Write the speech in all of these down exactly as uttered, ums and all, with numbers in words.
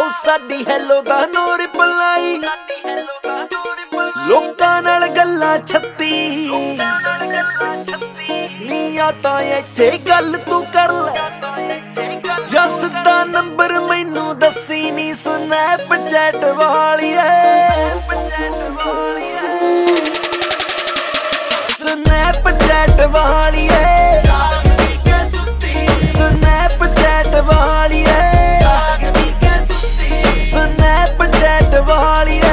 ਸਾਡੀ ਹੈਲੋ ਦਾ no reply ਲੋਕਾਂ ਨਾਲ ਗੱਲਾਂ ਛੱਤੀ ਨੀ ਆ ਤਾਂ ਇੱਥੇ ਗੱਲ ਤੂੰ ਕਰ ਲੈ ਯਸ ਦਾ ਨੰਬਰ ਮੈਨੂੰ ਦੱਸੀ ਨੀ ਸਨੈਪਚੈਟ ਵਾਲੀਏ ਸਨੈਪਚੈਟ ਵਾਲੀਏ ਸਨੈਪਚੈਟ ਵਾਲੀਏ ਸਨੈਪਚੈਟ ਵਾਲੀਏ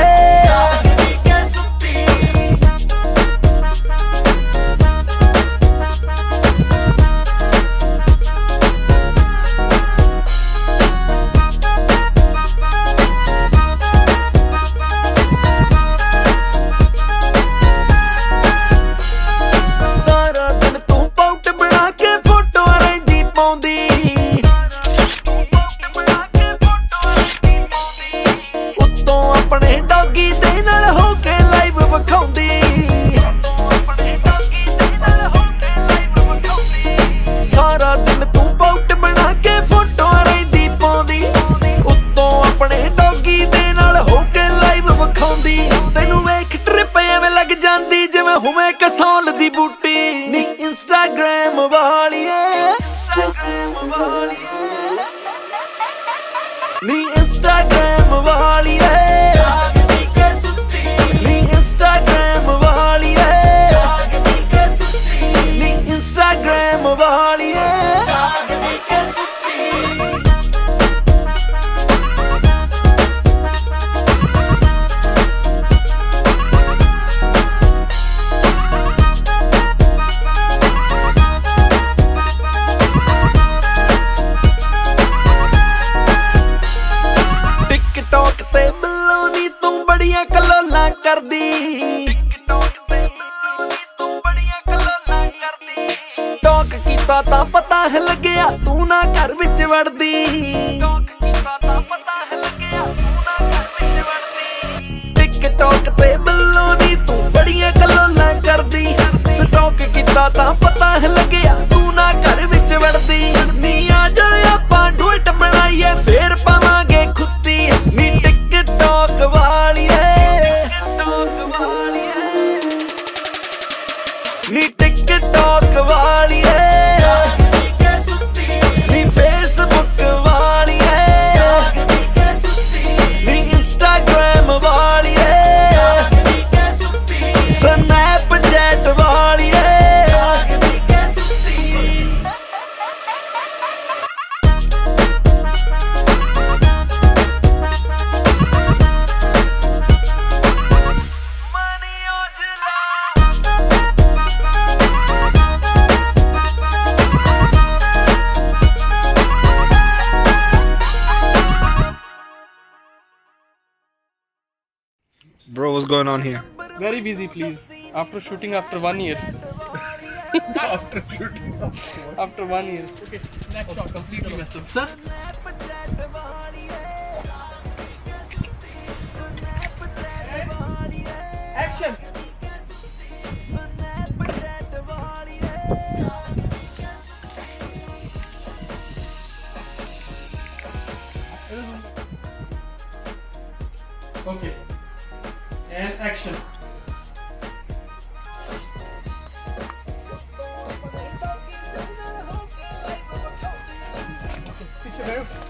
ਹੁਵੇਂ ਕਸੌਲ ਦੀ ਬੂਟੀ ਨੀ ਇੰਸਟਾਗ੍ਰਾਮ ਵਾਲੀਏ ਨੀ ਇੰਸਟਾਗ੍ਰਾਮ ਵਾਲੀਏ ਨੀ ਇੰਸਟਾਗ੍ਰਾਮ ਵਾਲੀਏ ਨੀ ਇੰਸਟਾਗ੍ਰਾਮ ਵਾਲੀਏ ਟਿਕਟੌਕ ਤੇ ਬਿੱਲੋ ਨੀ ਤੂੰ ਬੜੀਆਂ ਕਲੋਲਾਂ ਕਰਦੀ ਟਿਕਟੌਕ ਤੇ ਬਿੱਲੋ ਨੀ ਤੂੰ ਬੜੀਆਂ ਕਲੋਲਾਂ ਕਰਦੀ ਸਟਾਕ ਕੀਤਾ ਤਾਂ ਪਤਾ ਹੈ ਲੱਗਿਆ ਤੂੰ ਨਾ ਘਰ ਵਿੱਚ ਵੜਦੀ ਸਟਾਕ ਕੀਤਾ ਤਾਂ ਪਤਾ ਹੈ ਲੱਗਿਆ ਤੂੰ ਨਾ ਘਰ ਵਿੱਚ ਵੜਦੀ ਟਿਕਟੌਕ ਤੇ ਬਿੱਲੋ ਨੀ ਤੂੰ ਬੜੀਆਂ ਕਲੋਲਾਂ ਕਰਦੀ ਸਟਾਕ ਕੀਤਾ ਤਾਂ ਪਤਾ ਹੈ ਲੱਗਿਆ ਤੂੰ ਨਾ ਘਰ ਵਿੱਚ ਵੜਦੀ ਨੀ ਆ ਜਾ ਆਪਾਂ ਡੁਇਟ ਬਣਾਈਏ ਫੇਰ ਪਾਵਾਂਗੇ ਖੁੱਤੀ ਨੀ ਟਿਕਟੌਕ ਵਾਲੀਏ ਨੀ ਟਿਕਟੌਕ ਵਾਲੀਏ ਨੀ ਫੇਸਬੁੱਕ ਵਾਲੀਏ ਨੀ ਇੰਸਟਾਗ੍ਰਾਮ ਵਾਲੀਏ ਸਨੈਪਚੈਟ ਵਾਲੀਏ Bro, what's going on here? Very busy, please. After shooting after one year. After shooting. After one year. Okay, next shot completely messed up. Sir? Action! Okay. And action. Okay, picture